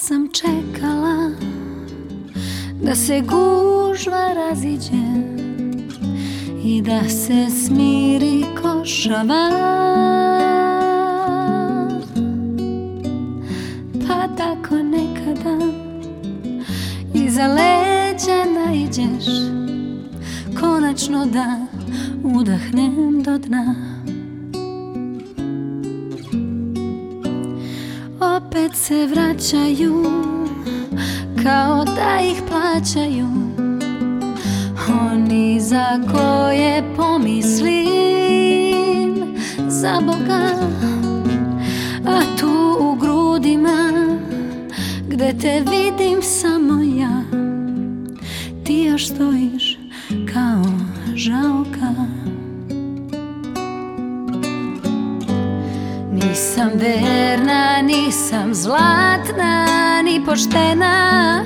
sam čekala da se gužva raziđe i da se smiri košava, pa tako nekada iza leđa naiđeš, konačno da udahnem do dna. Opet se vraćaju kao da ih plaćaju oni za koje pomislim za Boga. A tu u grudima gde te vidim samo ja, ti još stojiš kao žalka. Nisam verna, nisam zlatna, ni poštena,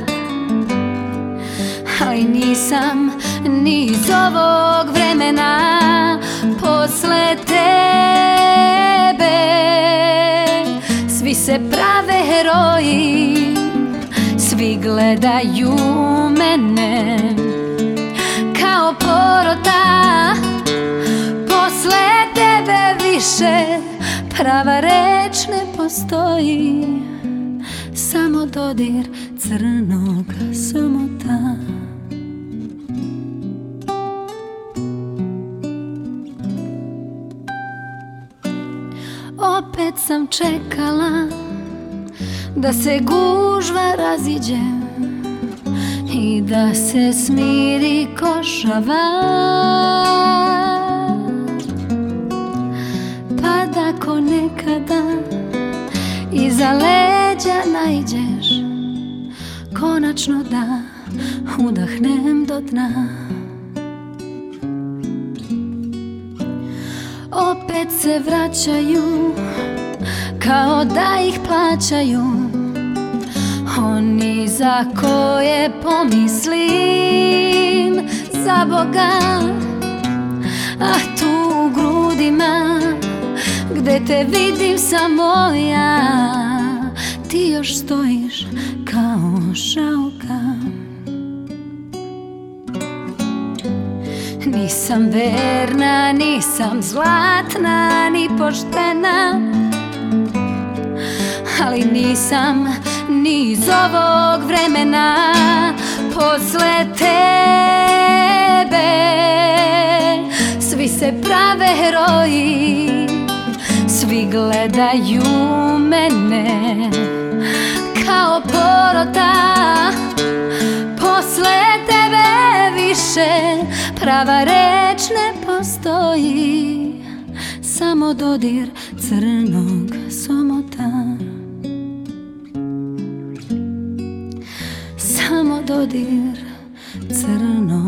ali nisam ni iz ovog vremena. Posle tebe svi se prave heroji, svi gledaju mene kao porota. Posle tebe više prava reč ne postoji, samo dodir crnog samota. Opet sam čekala da se gužva raziđe i da se smiri košava, pa da ko nekada iza leđa naiđeš, konačno da udahnem do dna. Opet se vraćaju kao da ih plaćaju oni za koje pomislim za Boga. A tu u grudima gde te vidim samo ja, ti još stojiš kao žalka. Nisam verna, nisam zlatna, ni poštena, ali nisam ni iz ovog vremena. Posle tebe svi se prave heroji, svi gledaju mene kao porota. Posle tebe više prava reč ne postoji, samo dodir crnog samota. Samo dodir crnog